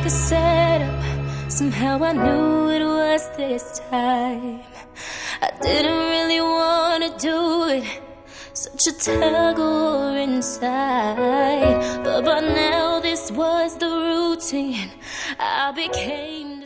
the setup. Somehow I knew it was this time. I didn't really wanna do it, such a tug of war inside. But by now this was the routine. I became